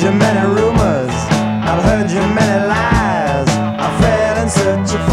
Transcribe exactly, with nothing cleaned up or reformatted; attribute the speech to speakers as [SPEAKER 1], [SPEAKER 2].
[SPEAKER 1] your many rumors, I've heard your many lies. I fell in such a